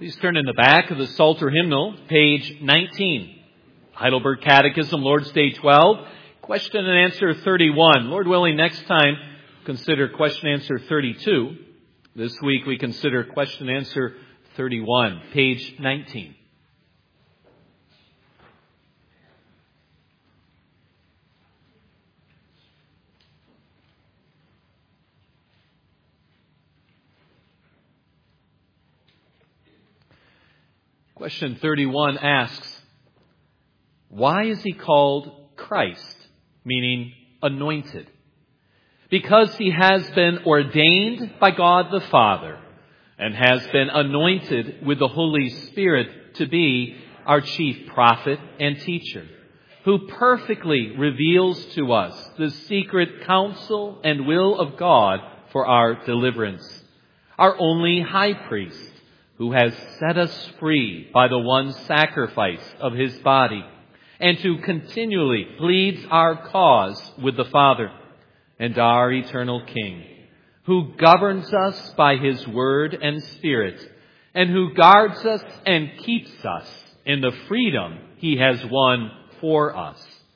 Please turn in the back of the Psalter hymnal, page 19. Heidelberg Catechism, Lord's Day 12, question and answer 31. Lord willing, next time, consider question and answer 32. This week we consider question and answer 31, page 19. Question 31 asks, why is he called Christ, meaning anointed? Because he has been ordained by God the Father and has been anointed with the Holy Spirit to be our chief prophet and teacher, who perfectly reveals to us the secret counsel and will of God for our deliverance, our only high priest, who has set us free by the one sacrifice of his body, and who continually pleads our cause with the Father, and our eternal King, who governs us by his word and spirit, and who guards us and keeps us in the freedom he has won for us.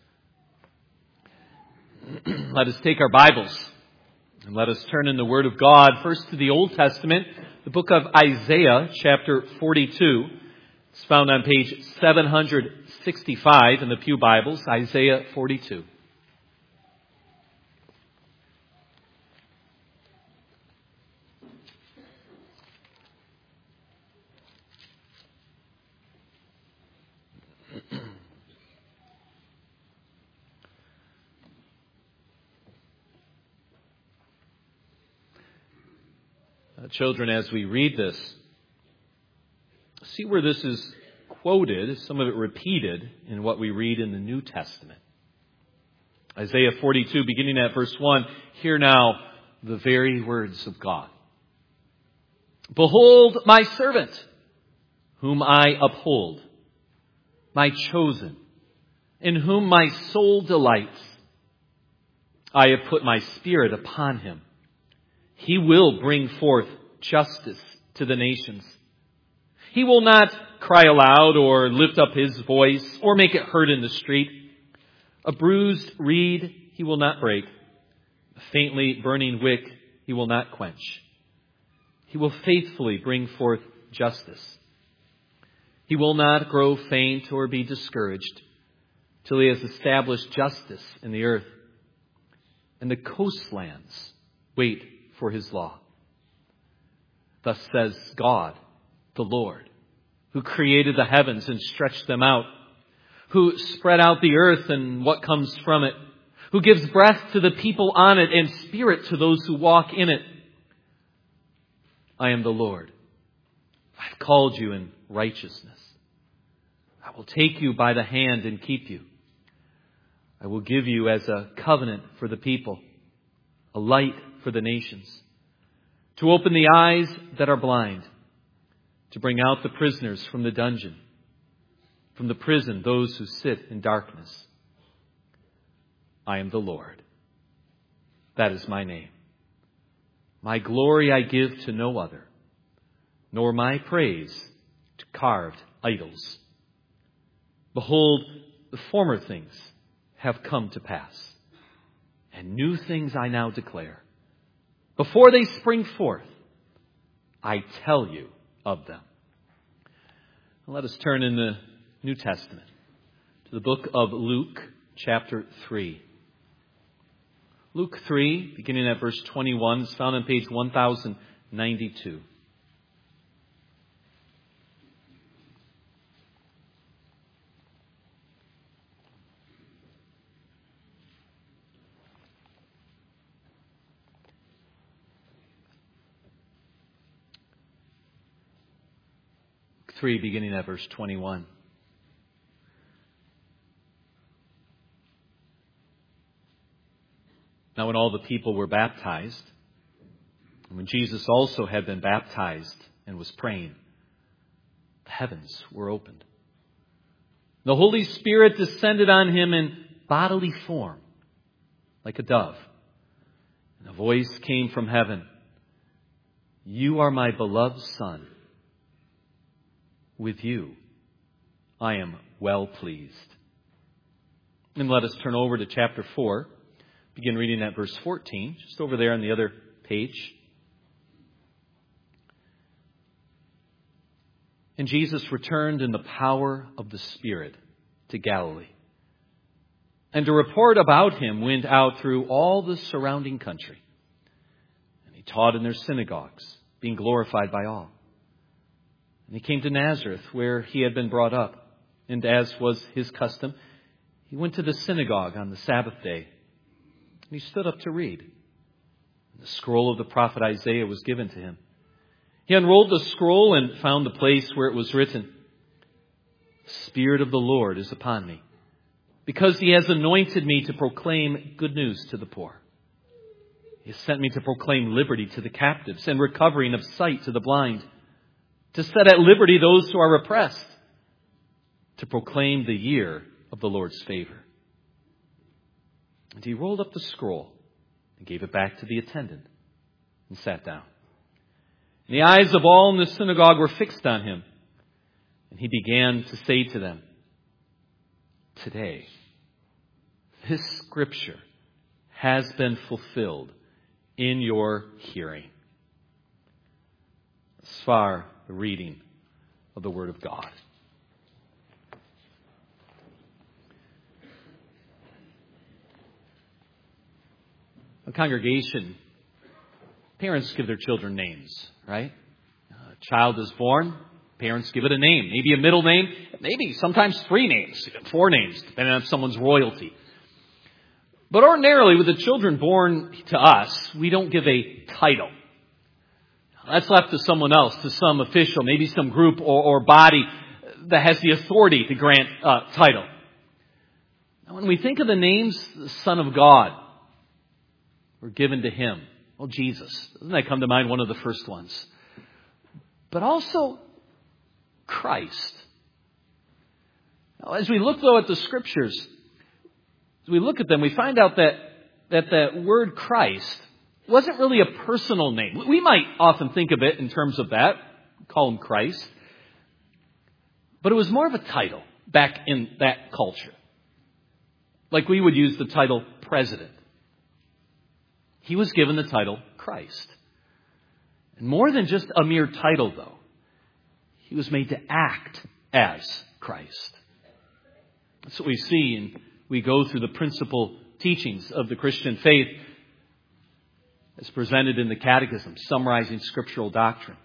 Let us take our Bibles and let us turn in the Word of God first to the Old Testament, the book of Isaiah, chapter 42. It's found on page 765 in the Pew Bibles, Isaiah 42. Children, as we read this, see where this is quoted, some of it repeated in what we read in the New Testament. Isaiah 42, beginning at verse 1, hear now the very words of God. Behold my servant, whom I uphold, my chosen, in whom my soul delights. I have put my spirit upon him. He will bring forth justice to the nations. He will not cry aloud or lift up his voice or make it heard in the street. A bruised reed he will not break. A faintly burning wick he will not quench. He will faithfully bring forth justice. He will not grow faint or be discouraged till he has established justice in the earth. And the coastlands wait for his law. Thus says God, the Lord, who created the heavens and stretched them out, who spread out the earth and what comes from it, who gives breath to the people on it and spirit to those who walk in it. I am the Lord. I've called you in righteousness. I will take you by the hand and keep you. I will give you as a covenant for the people, a light for the nations, to open the eyes that are blind, to bring out the prisoners from the dungeon, from the prison those who sit in darkness. I am the Lord. That is my name. My glory I give to no other, nor my praise to carved idols. Behold, the former things have come to pass, and new things I now declare. Before they spring forth, I tell you of them. Let us turn in the New Testament to the book of Luke, chapter 3. Luke 3, beginning at verse 21, is found on page 1092. Luke 3, beginning at verse 21. Now when all the people were baptized, and when Jesus also had been baptized and was praying, the heavens were opened. The Holy Spirit descended on him in bodily form, like a dove. And a voice came from heaven, "You are my beloved Son. with you I am well pleased. And let us turn over to chapter 4. Begin reading at verse 14, just over there on the other page. And Jesus returned in the power of the Spirit to Galilee. And a report about him went out through all the surrounding country. And he taught in their synagogues, being glorified by all. And he came to Nazareth, where he had been brought up. And as was his custom, he went to the synagogue on the Sabbath day. And he stood up to read. And the scroll of the prophet Isaiah was given to him. He unrolled the scroll and found the place where it was written, "The Spirit of the Lord is upon me, because he has anointed me to proclaim good news to the poor. He has sent me to proclaim liberty to the captives and recovering of sight to the blind, to set at liberty those who are oppressed, to proclaim the year of the Lord's favor." And he rolled up the scroll and gave it back to the attendant and sat down. And the eyes of all in the synagogue were fixed on him. And he began to say to them, "Today, this scripture has been fulfilled in your hearing." Thus far, the reading of the Word of God. A congregation, parents give their children names, right? A child is born, parents give it a name, maybe a middle name, maybe sometimes 3 names, 4 names, depending on someone's royalty. But ordinarily, with the children born to us, we don't give a title. That's left to someone else, to some official, maybe some group or body that has the authority to grant a title. Now, when we think of the names, the Son of God were given to him. Well, Jesus. Doesn't that come to mind? One of the first ones. But also Christ. Now, as we look, though, at the Scriptures, as we look at them, we find out that word Christ wasn't really a personal name. We might often think of it in terms of that, call him Christ. But it was more of a title back in that culture. Like we would use the title president. He was given the title Christ. And more than just a mere title, though, he was made to act as Christ. That's what we see, and we go through the principal teachings of the Christian faith as presented in the Catechism, summarizing scriptural doctrine.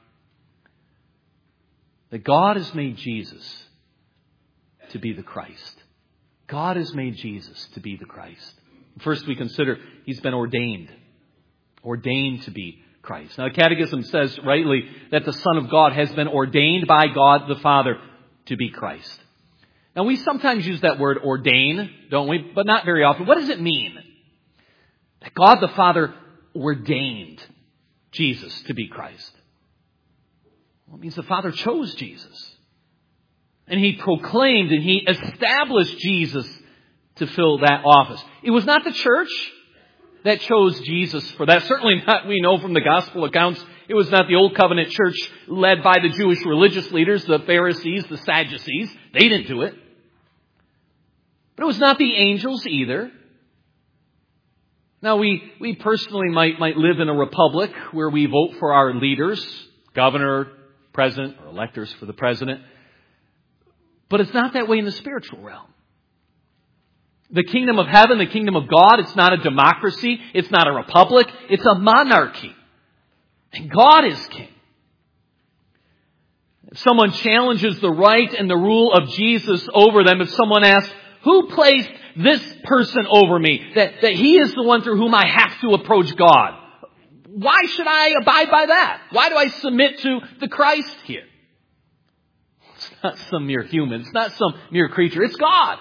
That God has made Jesus to be the Christ. God has made Jesus to be the Christ. First, we consider he's been ordained to be Christ. Now, the Catechism says rightly that the Son of God has been ordained by God the Father to be Christ. Now, we sometimes use that word ordain, don't we? But not very often. What does it mean? That God the Father ordained Jesus to be Christ. Well, it means the Father chose Jesus. And he proclaimed and he established Jesus to fill that office. It was not the church that chose Jesus for that. Certainly not, we know from the gospel accounts, it was not the Old Covenant church led by the Jewish religious leaders, the Pharisees, the Sadducees. They didn't do it. But it was not the angels either. Now, we personally might live in a republic where we vote for our leaders, governor, president, or electors for the president. But it's not that way in the spiritual realm. The kingdom of heaven, the kingdom of God, it's not a democracy. It's not a republic. It's a monarchy. And God is king. If someone challenges the right and the rule of Jesus over them, if someone asks, who placed this person over me? That he is the one through whom I have to approach God. Why should I abide by that? Why do I submit to the Christ here? It's not some mere human. It's not some mere creature. It's God.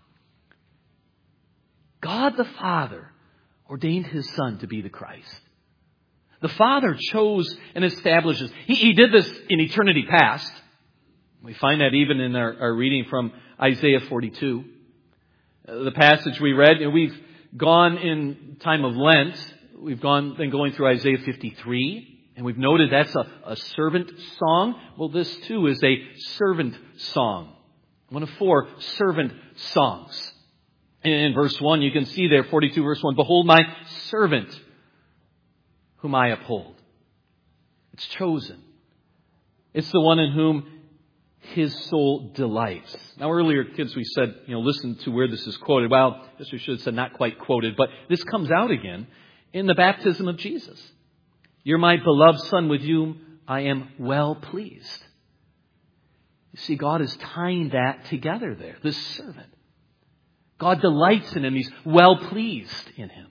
God the Father ordained his Son to be the Christ. The Father chose and establishes. He did this in eternity past. We find that even in our reading from Isaiah 42. The passage we read, we've gone in time of Lent. We've been going through Isaiah 53. And we've noted that's a servant song. Well, this too is a servant song. One of 4 servant songs. In verse 1, you can see there, 42 verse 1, behold my servant, whom I uphold. It's chosen. It's the one in whom his soul delights. Now earlier, kids, we said, listen to where this is quoted. Well, this we should have said not quite quoted, but this comes out again in the baptism of Jesus. You're my beloved Son, with whom I am well pleased. You see, God is tying that together there, this servant. God delights in him. He's well pleased in him.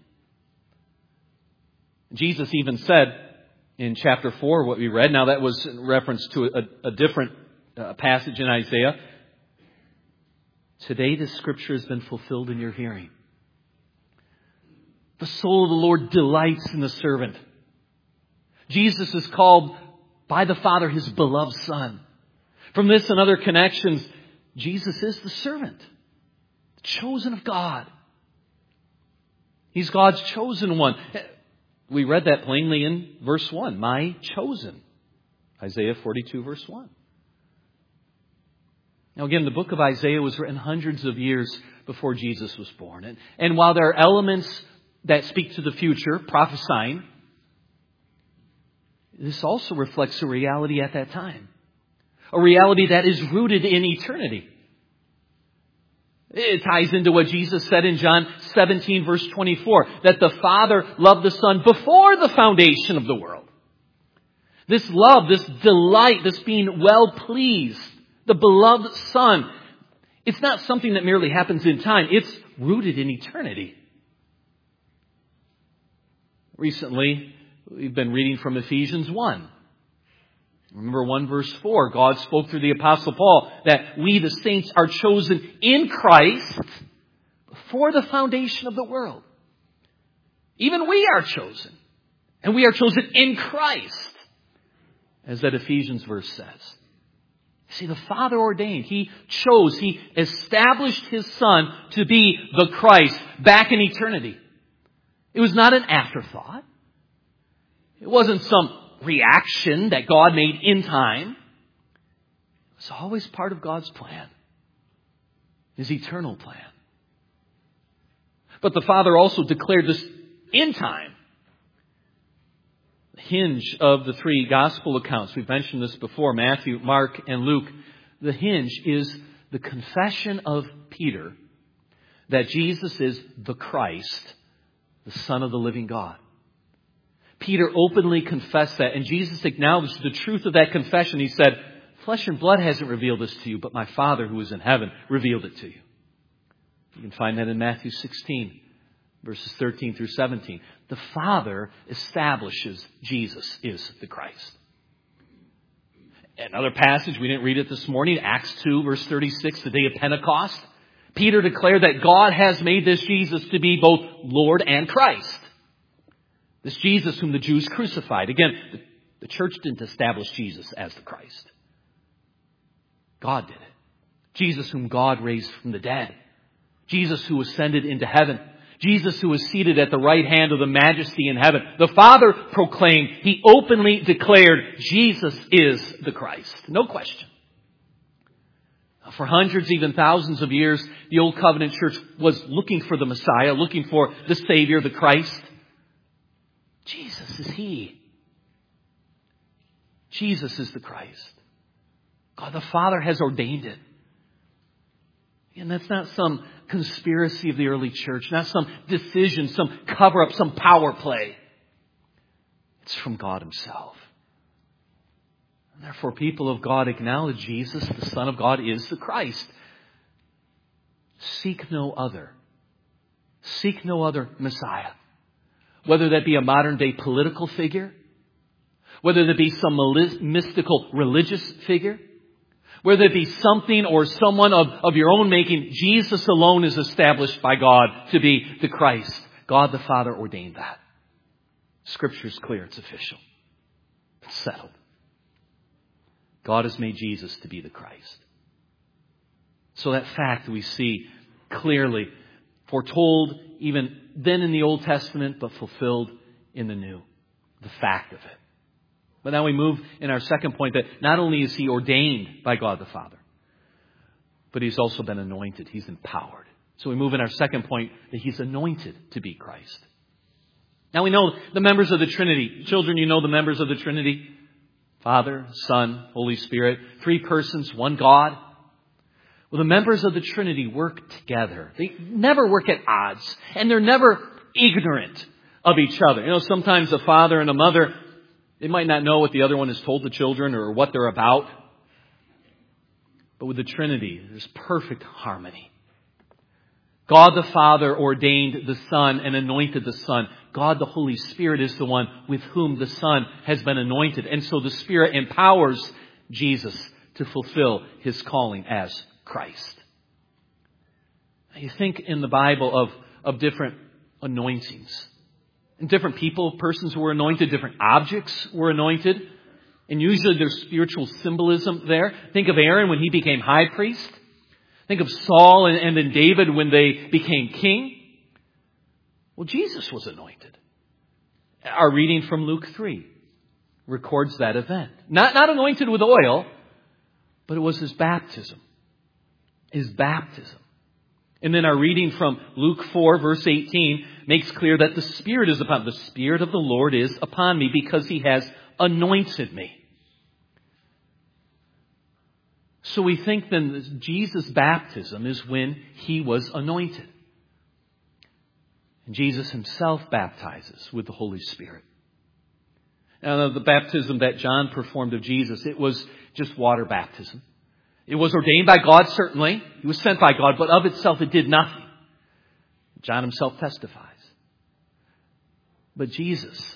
Jesus even said in chapter 4, what we read, now that was in reference to a different passage in Isaiah. Today the scripture has been fulfilled in your hearing. The soul of the Lord delights in the servant. Jesus is called by the Father his beloved Son. From this and other connections, Jesus is the servant, the chosen of God. He's God's chosen one. We read that plainly in verse 1. My chosen. Isaiah 42 verse 1. Now again, the book of Isaiah was written hundreds of years before Jesus was born. And while there are elements that speak to the future, prophesying, this also reflects a reality at that time. A reality that is rooted in eternity. It ties into what Jesus said in John 17 verse 24, that the Father loved the Son before the foundation of the world. This love, this delight, this being well pleased, the beloved Son, it's not something that merely happens in time. It's rooted in eternity. Recently, we've been reading from Ephesians 1. Remember 1 verse 4, God spoke through the Apostle Paul that we, the saints, are chosen in Christ before the foundation of the world. Even we are chosen. And we are chosen in Christ, as that Ephesians verse says. See, the Father ordained. He chose, He established His Son to be the Christ back in eternity. It was not an afterthought. It wasn't some reaction that God made in time. It was always part of God's plan. His eternal plan. But the Father also declared this in time. The hinge of the 3 gospel accounts, we've mentioned this before, Matthew, Mark, and Luke. The hinge is the confession of Peter that Jesus is the Christ, the Son of the living God. Peter openly confessed that, and Jesus acknowledged the truth of that confession. He said, flesh and blood hasn't revealed this to you, but my Father who is in heaven revealed it to you. You can find that in Matthew 16, verses 13 through 17. The Father establishes Jesus is the Christ. Another passage, we didn't read it this morning, Acts 2, verse 36, the day of Pentecost. Peter declared that God has made this Jesus to be both Lord and Christ. This Jesus whom the Jews crucified. Again, the church didn't establish Jesus as the Christ. God did it. Jesus whom God raised from the dead. Jesus who ascended into heaven. Jesus who is seated at the right hand of the Majesty in heaven. The Father proclaimed, He openly declared, Jesus is the Christ. No question. For hundreds, even thousands of years, the Old Covenant church was looking for the Messiah, looking for the Savior, the Christ. Jesus is He. Jesus is the Christ. God the Father has ordained it. And that's not some conspiracy of the early church, not some decision, some cover-up, some power play. It's from God Himself. And therefore, people of God acknowledge Jesus, the Son of God, is the Christ. Seek no other. Seek no other Messiah. Whether that be a modern day political figure, whether that be some mystical religious figure, whether it be something or someone of your own making, Jesus alone is established by God to be the Christ. God the Father ordained that. Scripture is clear. It's official. It's settled. God has made Jesus to be the Christ. So that fact we see clearly foretold even then in the Old Testament, but fulfilled in the New. The fact of it. But now we move in our second point that not only is he ordained by God the Father, but he's also been anointed. He's empowered. So we move in our second point that he's anointed to be Christ. Now we know the members of the Trinity. Children, you know the members of the Trinity. Father, Son, Holy Spirit. 3 persons, 1 God. Well, the members of the Trinity work together. They never work at odds. And they're never ignorant of each other. You know, sometimes a father and a mother, they might not know what the other one has told the children or what they're about. But with the Trinity, there's perfect harmony. God the Father ordained the Son and anointed the Son. God the Holy Spirit is the one with whom the Son has been anointed. And so the Spirit empowers Jesus to fulfill his calling as Christ. You think in the Bible of different anointings. And different people, persons were anointed, different objects were anointed. And usually there's spiritual symbolism there. Think of Aaron when he became high priest. Think of Saul and then David when they became king. Well, Jesus was anointed. Our reading from Luke 3 records that event. Not anointed with oil, but it was his baptism. His baptism. And then our reading from Luke 4, verse 18, makes clear that the Spirit is upon the Spirit of the Lord is upon me because he has anointed me. So we think then that Jesus' baptism is when he was anointed. And Jesus himself baptizes with the Holy Spirit. Now, the baptism that John performed of Jesus, it was just water baptism. It was ordained by God, certainly. He was sent by God, but of itself it did nothing. John himself testifies. But Jesus'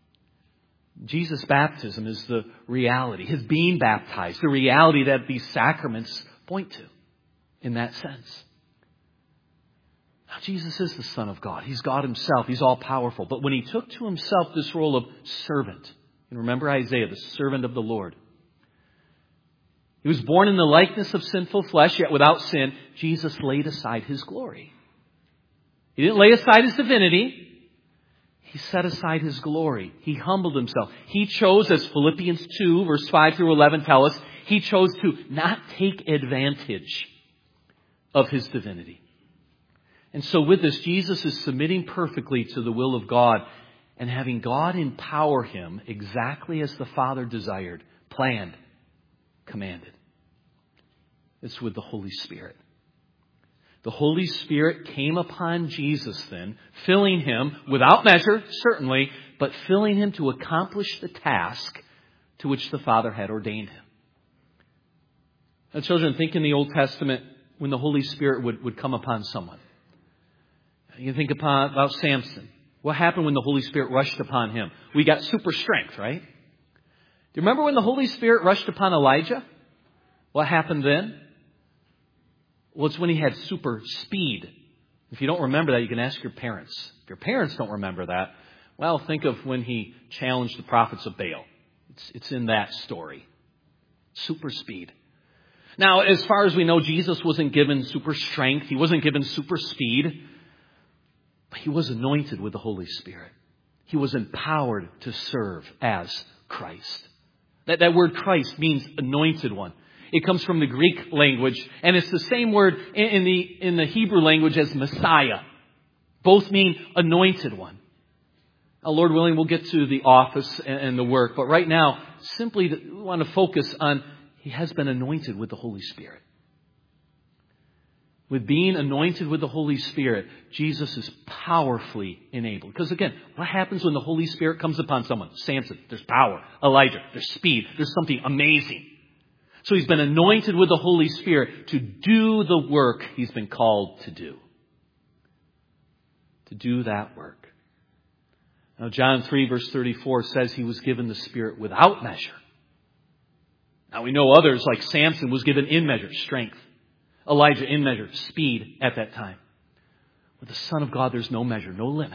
baptism is the reality, his being baptized, the reality that these sacraments point to in that sense. Now, Jesus is the Son of God. He's God himself. He's all powerful. But when he took to himself this role of servant, and remember Isaiah, the servant of the Lord. He was born in the likeness of sinful flesh, yet without sin. Jesus laid aside his glory. He didn't lay aside his divinity. He set aside his glory. He humbled himself. He chose, as Philippians 2, verse 5 through 11 tell us, he chose to not take advantage of his divinity. And so with this, Jesus is submitting perfectly to the will of God and having God empower him exactly as the Father desired, planned, commanded. It's with the Holy Spirit. The Holy Spirit came upon Jesus then, filling him without measure, certainly, but filling him to accomplish the task to which the Father had ordained him. Now, children, think in the Old Testament when the Holy Spirit would come upon someone. You can think about Samson. What happened when the Holy Spirit rushed upon him? We got super strength, right? Do you remember when the Holy Spirit rushed upon Elijah? What happened then? Well, it's when he had super speed. If you don't remember that, you can ask your parents. If your parents don't remember that, well, think of when he challenged the prophets of Baal. It's in that story. Super speed. Now, as far as we know, Jesus wasn't given super strength. He wasn't given super speed. But he was anointed with the Holy Spirit. He was empowered to serve as Christ. That word Christ means anointed one. It comes from the Greek language, and it's the same word in the Hebrew language as Messiah. Both mean anointed one. Now, Lord willing, we'll get to the office and the work, but right now, simply we want to focus on he has been anointed with the Holy Spirit. With being anointed with the Holy Spirit, Jesus is powerfully enabled. Because again, what happens when the Holy Spirit comes upon someone? Samson, there's power. Elijah, there's speed. There's something amazing. So he's been anointed with the Holy Spirit to do the work he's been called to do. To do that work. Now, John 3 verse 34 says he was given the Spirit without measure. Now, we know others like Samson was given in measure, strength. Elijah in measure, speed at that time. With the Son of God, there's no measure, no limit.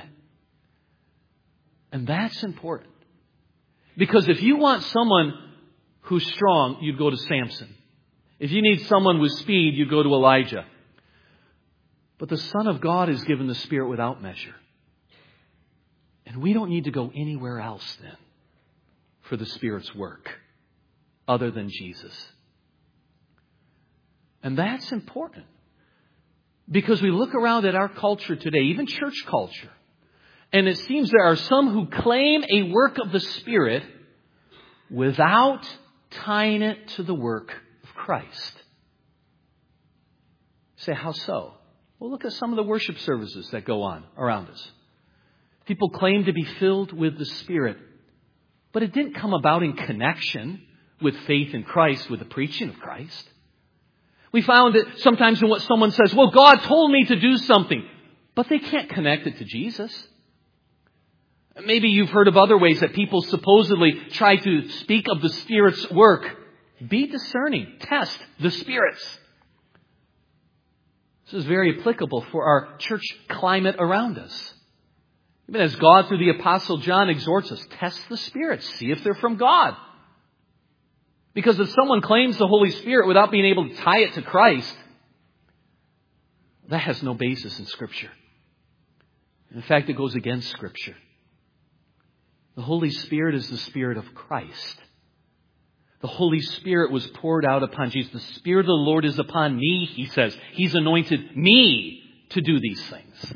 And that's important. Because if you want someone who's strong, you'd go to Samson. If you need someone with speed, you'd go to Elijah. But the Son of God is given the Spirit without measure. And we don't need to go anywhere else then for the Spirit's work other than Jesus. And that's important. Because we look around at our culture today, even church culture, and it seems there are some who claim a work of the Spirit without tying it to the work of Christ. You say, how so? Well, look at some of the worship services that go on around us. People claim to be filled with the Spirit, but it didn't come about in connection with faith in Christ, with the preaching of Christ. We found that sometimes in what someone says, well, God told me to do something, but they can't connect it to Jesus. Maybe you've heard of other ways that people supposedly try to speak of the Spirit's work. Be discerning. Test the spirits. This is very applicable for our church climate around us. Even as God, through the Apostle John, exhorts us, test the spirits. See if they're from God. Because if someone claims the Holy Spirit without being able to tie it to Christ, that has no basis in Scripture. In fact, it goes against Scripture. The Holy Spirit is the Spirit of Christ. The Holy Spirit was poured out upon Jesus. The Spirit of the Lord is upon me, he says. He's anointed me to do these things.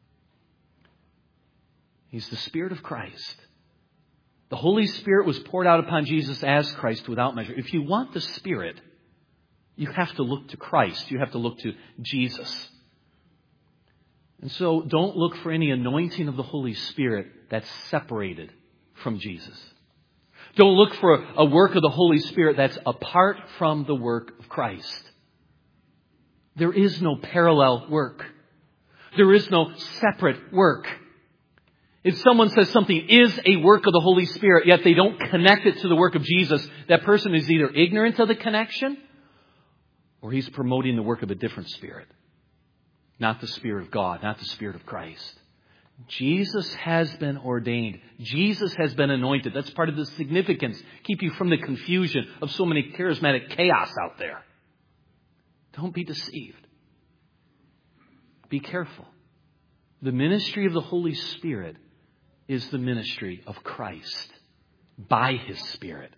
He's the Spirit of Christ. The Holy Spirit was poured out upon Jesus as Christ without measure. If you want the Spirit, you have to look to Christ. You have to look to Jesus. And so don't look for any anointing of the Holy Spirit that's separated from Jesus. Don't look for a work of the Holy Spirit that's apart from the work of Christ. There is no parallel work. There is no separate work. If someone says something is a work of the Holy Spirit, yet they don't connect it to the work of Jesus, that person is either ignorant of the connection or he's promoting the work of a different spirit. Not the Spirit of God, not the Spirit of Christ. Jesus has been ordained. Jesus has been anointed. That's part of the significance. Keep you from the confusion of so many charismatic chaos out there. Don't be deceived. Be careful. The ministry of the Holy Spirit is the ministry of Christ by His Spirit.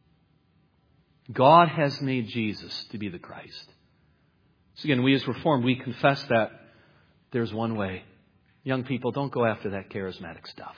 God has made Jesus to be the Christ. So again, we as Reformed, we confess that there's one way. Young people, don't go after that charismatic stuff.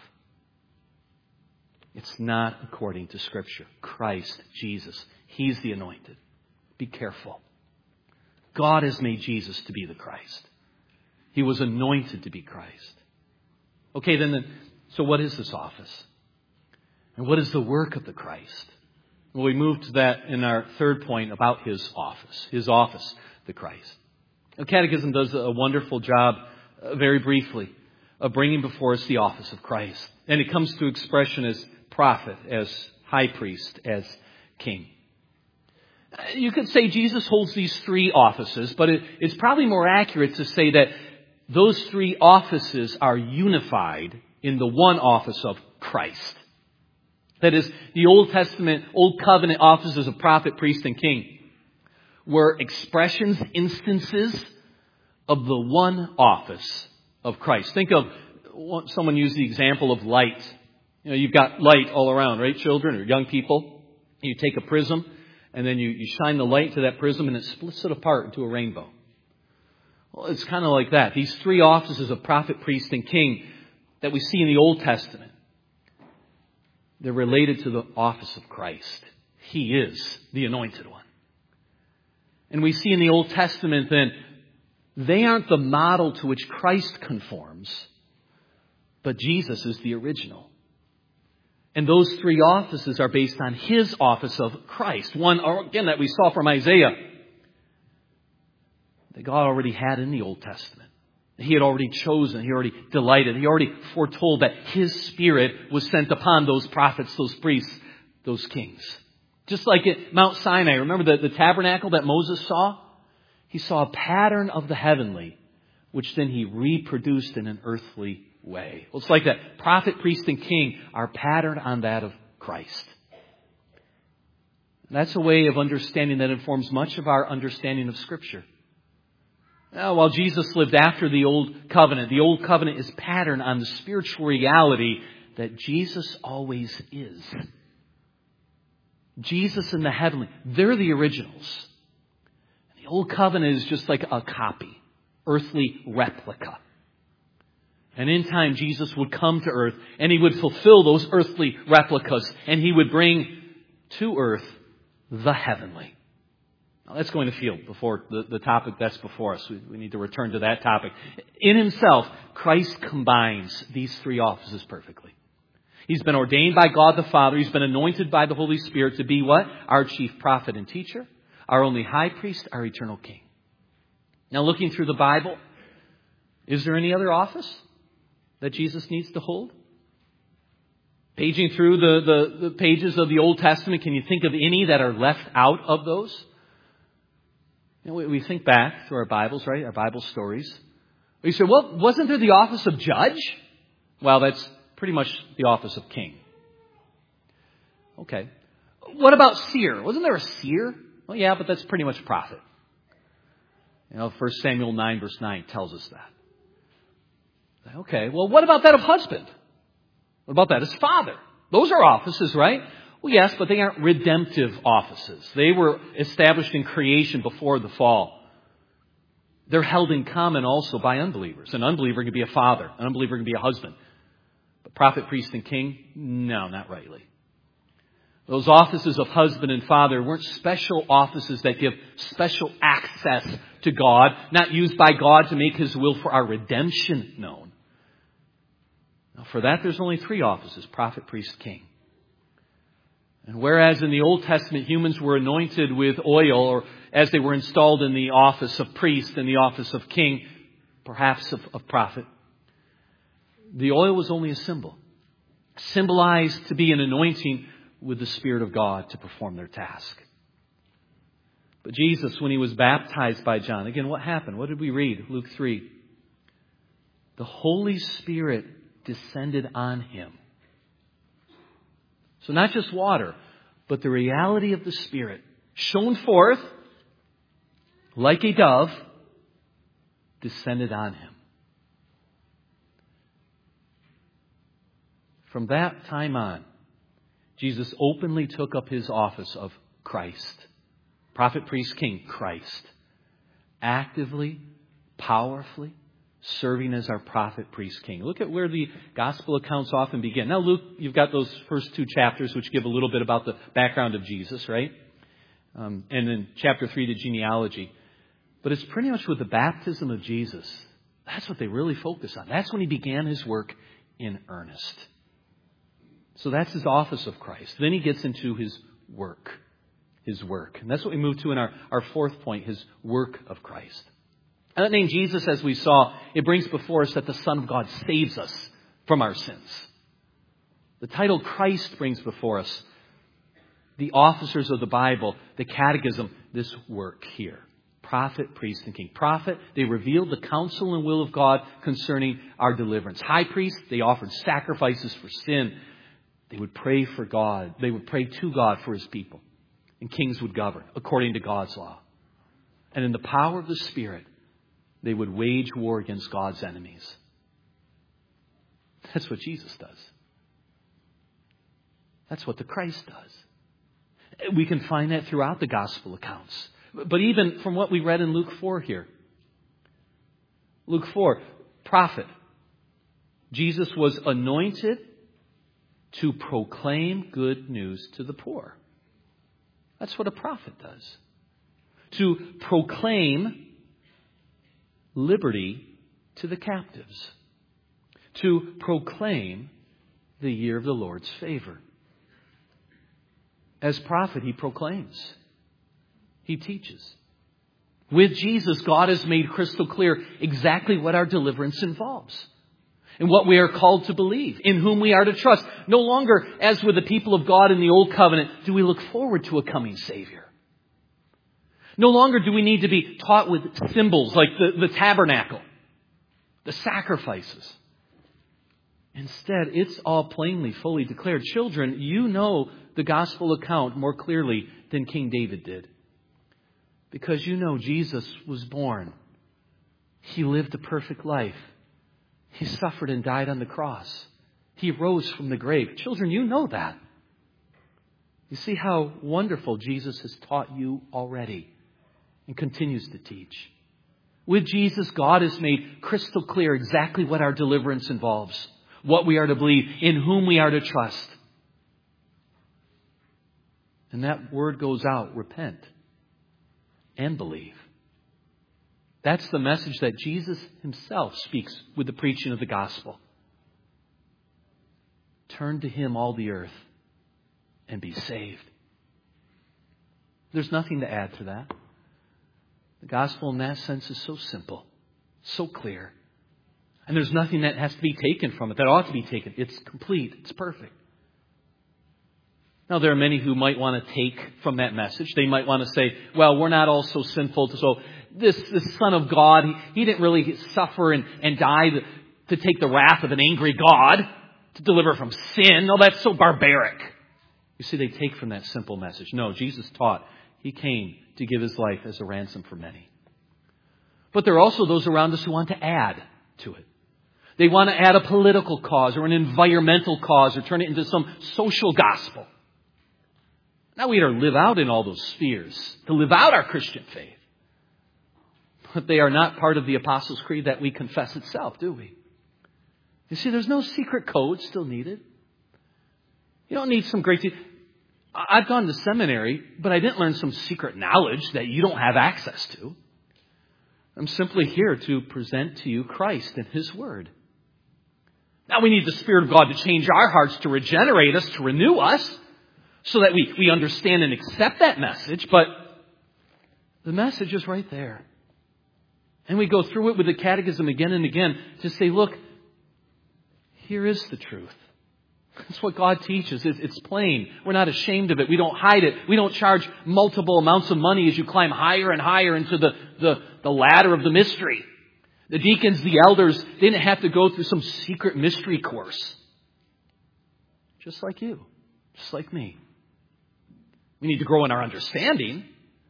It's not according to Scripture. Christ, Jesus, He's the anointed. Be careful. God has made Jesus to be the Christ. He was anointed to be Christ. Okay, so what is this office? And what is the work of the Christ? Well, we move to that in our third point about His office, the Christ. The Catechism does a wonderful job, very briefly, of bringing before us the office of Christ. And it comes to expression as prophet, as high priest, as king. You could say Jesus holds these three offices, but it's probably more accurate to say that those three offices are unified in the one office of Christ. That is, the Old Testament, Old Covenant offices of prophet, priest, and king were expressions, instances of the one office of Christ. Think of, someone used the example of light. You know, you've got light all around, right, children or young people? You take a prism, and then you shine the light to that prism, and it splits it apart into a rainbow. Well, it's kind of like that. These three offices of prophet, priest, and king that we see in the Old Testament, they're related to the office of Christ. He is the anointed one. And we see in the Old Testament then, they aren't the model to which Christ conforms, but Jesus is the original. And those three offices are based on His office of Christ. One, again, that we saw from Isaiah, that God already had in the Old Testament. He had already chosen, He already delighted, He already foretold that His Spirit was sent upon those prophets, those priests, those kings. Just like at Mount Sinai, remember the tabernacle that Moses saw? He saw a pattern of the heavenly, which then he reproduced in an earthly way. Well, it's like that. Prophet, priest, and king are patterned on that of Christ. That's a way of understanding that informs much of our understanding of Scripture. Now, while Jesus lived after the Old Covenant is patterned on the spiritual reality that Jesus always is. Jesus and the heavenly, they're the originals. The Old Covenant is just like a copy, earthly replica. And in time, Jesus would come to earth and He would fulfill those earthly replicas and He would bring to earth the heavenly. Now, let's go into field before the topic that's before us. We need to return to that topic. In Himself, Christ combines these three offices perfectly. He's been ordained by God the Father. He's been anointed by the Holy Spirit to be what? Our chief prophet and teacher, our only high priest, our eternal king. Now, looking through the Bible, is there any other office that Jesus needs to hold? Paging through the pages of the Old Testament, can you think of any that are left out of those? You know, we think back to our Bibles, right? Our Bible stories. We say, well, wasn't there the office of judge? Well, that's pretty much the office of king. Okay. What about seer? Wasn't there a seer? Well, yeah, but that's pretty much prophet. 1 Samuel 9 verse 9 tells us that. Okay, well, what about that of husband? What about that as father? Those are offices, right? Well, yes, but they aren't redemptive offices. They were established in creation before the fall. They're held in common also by unbelievers. An unbeliever can be a father. An unbeliever can be a husband. But prophet, priest, and king? No, not rightly. Those offices of husband and father weren't special offices that give special access to God, not used by God to make His will for our redemption known. Now, for that, there's only three offices: prophet, priest, king. And whereas in the Old Testament humans were anointed with oil, or as they were installed in the office of priest and the office of king, perhaps of prophet, the oil was only a symbol, symbolized to be an anointing with the Spirit of God to perform their task. But Jesus, when He was baptized by John, again, what happened? What did we read? Luke 3. The Holy Spirit descended on Him. So not just water, but the reality of the Spirit shone forth like a dove, descended on Him. From that time on, Jesus openly took up His office of Christ. Prophet, priest, king, Christ. Actively, powerfully serving as our prophet, priest, king. Look at where the gospel accounts often begin. Now, Luke, you've got those first two chapters which give a little bit about the background of Jesus, right? And in chapter 3, the genealogy. But it's pretty much with the baptism of Jesus. That's what they really focus on. That's when He began His work in earnest. So that's His office of Christ. Then He gets into His work. His work. And that's what we move to in our fourth point, His work of Christ. And that name Jesus, as we saw, it brings before us that the Son of God saves us from our sins. The title Christ brings before us the officers of the Bible, the catechism, this work here. Prophet, priest, and king. Prophet, they revealed the counsel and will of God concerning our deliverance. High priest, they offered sacrifices for sin. They would pray for God. They would pray to God for His people. And kings would govern according to God's law. And in the power of the Spirit, they would wage war against God's enemies. That's what Jesus does. That's what the Christ does. We can find that throughout the gospel accounts. But even from what we read in Luke 4 here. Luke 4, prophet. Jesus was anointed to proclaim good news to the poor. That's what a prophet does. To proclaim liberty to the captives. To proclaim the year of the Lord's favor. As prophet, he proclaims. He teaches. With Jesus, God has made crystal clear exactly what our deliverance involves. And what we are called to believe. In whom we are to trust. No longer, as with the people of God in the Old Covenant, do we look forward to a coming Savior. No longer do we need to be taught with symbols like the tabernacle. The sacrifices. Instead, it's all plainly, fully declared. Children, you know the gospel account more clearly than King David did. Because you know Jesus was born. He lived a perfect life. He suffered and died on the cross. He rose from the grave. Children, you know that. You see how wonderful Jesus has taught you already and continues to teach. With Jesus, God has made crystal clear exactly what our deliverance involves, what we are to believe, in whom we are to trust. And that word goes out, repent and believe. That's the message that Jesus himself speaks with the preaching of the gospel. Turn to him, all the earth, and be saved. There's nothing to add to that. The gospel in that sense is so simple, so clear. And there's nothing that has to be taken from it, that ought to be taken. It's complete. It's perfect. Now, there are many who might want to take from that message. They might want to say, well, we're not all so sinful. So this Son of God, he didn't really suffer and die to take the wrath of an angry God, to deliver from sin. No, that's so barbaric. You see, they take from that simple message. No, Jesus taught he came to give his life as a ransom for many. But there are also those around us who want to add to it. They want to add a political cause or an environmental cause or turn it into some social gospel. Now we are to live out in all those spheres, to live out our Christian faith. But they are not part of the Apostles' Creed that we confess itself, do we? You see, there's no secret code still needed. You don't need some great... I've gone to seminary, but I didn't learn some secret knowledge that you don't have access to. I'm simply here to present to you Christ and his word. Now we need the Spirit of God to change our hearts, to regenerate us, to renew us, so that we understand and accept that message. But the message is right there. And we go through it with the catechism again and again to say, look, here is the truth. That's what God teaches. It's plain. We're not ashamed of it. We don't hide it. We don't charge multiple amounts of money as you climb higher and higher into the ladder of the mystery. The deacons, the elders, they didn't have to go through some secret mystery course. Just like you. Just like me. We need to grow in our understanding.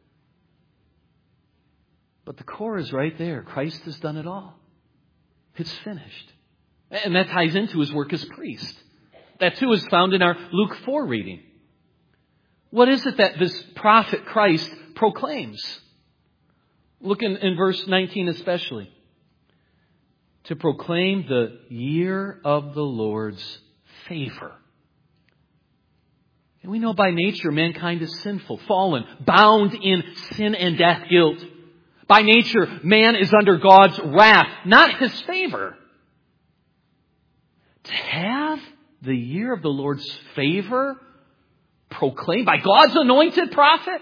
But the core is right there. Christ has done it all. It's finished. And that ties into his work as priest. That too is found in our Luke 4 reading. What is it that this prophet Christ proclaims? Look in verse 19 especially. To proclaim the year of the Lord's favor. And we know by nature mankind is sinful, fallen, bound in sin and death guilt. By nature, man is under God's wrath, not his favor. To have the year of the Lord's favor proclaimed by God's anointed prophet?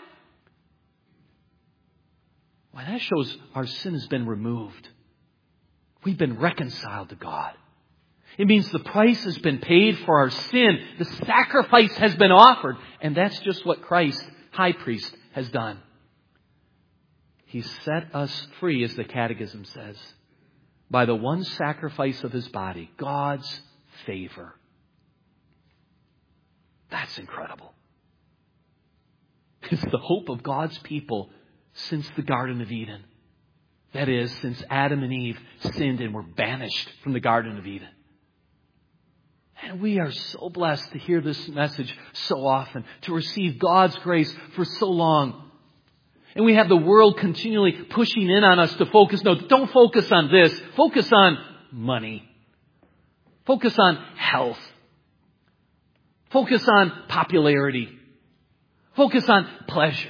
Why, that shows our sin has been removed. We've been reconciled to God. It means the price has been paid for our sin. The sacrifice has been offered. And that's just what Christ, high priest, has done. He set us free, as the Catechism says, by the one sacrifice of his body, God's favor. That's incredible. It's the hope of God's people since the Garden of Eden. That is, since Adam and Eve sinned and were banished from the Garden of Eden. And we are so blessed to hear this message so often, to receive God's grace for so long. And we have the world continually pushing in on us to focus. No, don't focus on this. Focus on money. Focus on health. Focus on popularity. Focus on pleasure.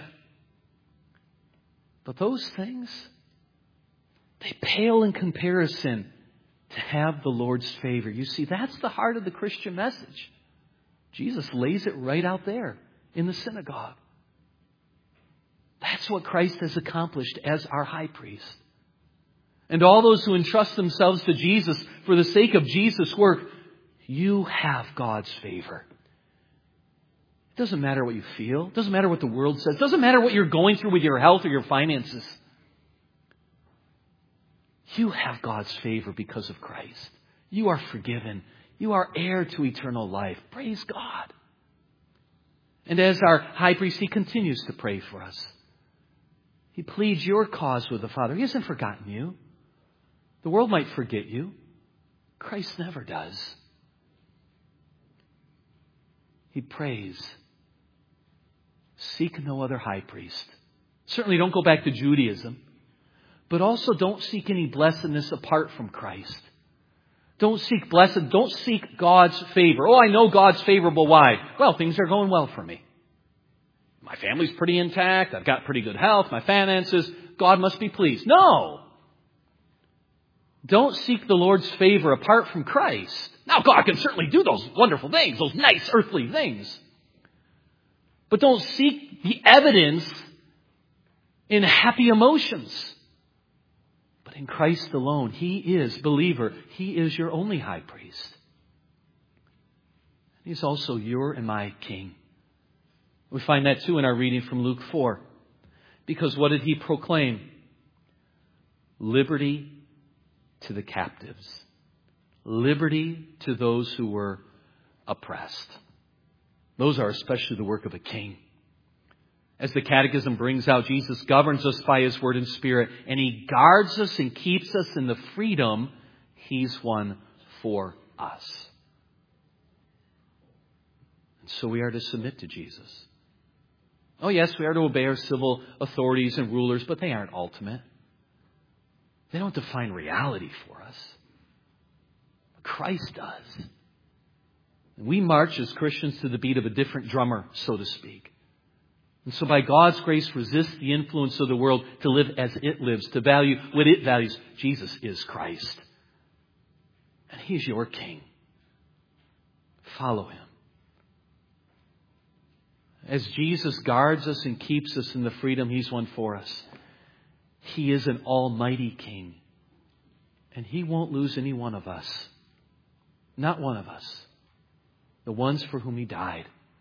But those things, they pale in comparison to have the Lord's favor. You see, that's the heart of the Christian message. Jesus lays it right out there in the synagogue. That's what Christ has accomplished as our high priest. And all those who entrust themselves to Jesus for the sake of Jesus' work, you have God's favor. It doesn't matter what you feel. It doesn't matter what the world says. It doesn't matter what you're going through with your health or your finances. You have God's favor because of Christ. You are forgiven. You are heir to eternal life. Praise God. And as our high priest, he continues to pray for us. He pleads your cause with the Father. He hasn't forgotten you. The world might forget you. Christ never does. He prays seek no other high priest. Certainly don't go back to Judaism. But also don't seek any blessedness apart from Christ. Don't seek God's favor. Oh, I know God's favorable. Why? Well, things are going well for me. My family's pretty intact. I've got pretty good health. My finances. God must be pleased. No. Don't seek the Lord's favor apart from Christ. Now, God can certainly do those wonderful things, those nice earthly things. But don't seek the evidence in happy emotions. But in Christ alone, He is, believer, He is your only high priest. He's also your and my King. We find that too in our reading from Luke 4. Because what did He proclaim? Liberty to the captives. Liberty to those who were oppressed. Those are especially the work of a king. As the Catechism brings out, Jesus governs us by His Word and Spirit, and He guards us and keeps us in the freedom He's won for us. And so we are to submit to Jesus. Oh yes, we are to obey our civil authorities and rulers, but they aren't ultimate. They don't define reality for us. Christ does. And we march as Christians to the beat of a different drummer, so to speak. And so by God's grace, resist the influence of the world to live as it lives, to value what it values. Jesus is Christ. And He's your King. Follow Him. As Jesus guards us and keeps us in the freedom He's won for us, He is an almighty King. And He won't lose any one of us. Not one of us. The ones for whom He died.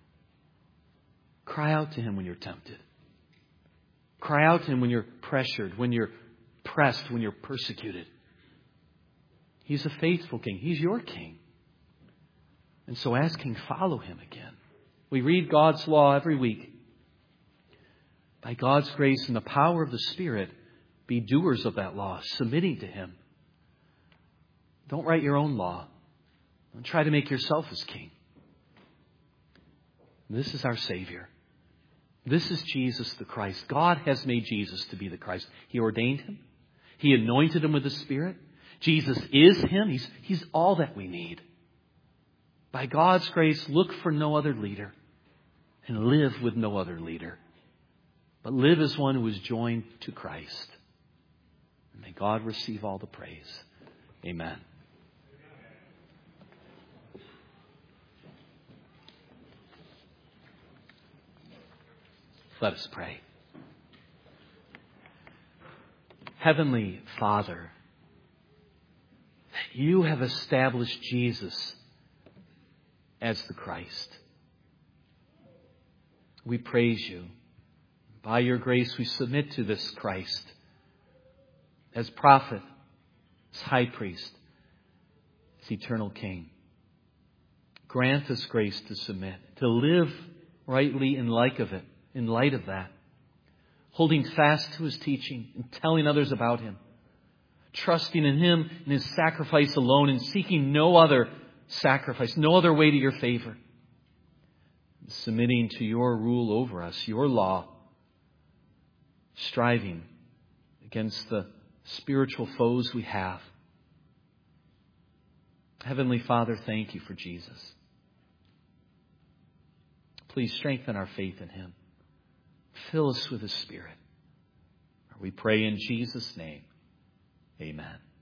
Cry out to Him when you're tempted. Cry out to Him when you're pressured, when you're pressed, when you're persecuted. He's a faithful King. He's your King. And so as King, follow Him again. We read God's law every week. By God's grace and the power of the Spirit, be doers of that law, submitting to Him. Don't write your own law. Don't try to make yourself as king. This is our Savior. This is Jesus the Christ. God has made Jesus to be the Christ. He ordained Him. He anointed Him with the Spirit. Jesus is Him. He's all that we need. By God's grace, look for no other leader and live with no other leader. But live as one who is joined to Christ. And may God receive all the praise. Amen. Let us pray. Heavenly Father, You have established Jesus as the Christ. We praise You. By Your grace, we submit to this Christ as prophet, as high priest, as eternal King. Grant us grace to submit, to live rightly in light of that, holding fast to His teaching and telling others about Him, trusting in Him and His sacrifice alone and seeking no other sacrifice, no other way to Your favor. Submitting to Your rule over us, Your law, striving against the spiritual foes we have. Heavenly Father, thank You for Jesus. Please strengthen our faith in Him. Fill us with His Spirit. We pray in Jesus' name. Amen.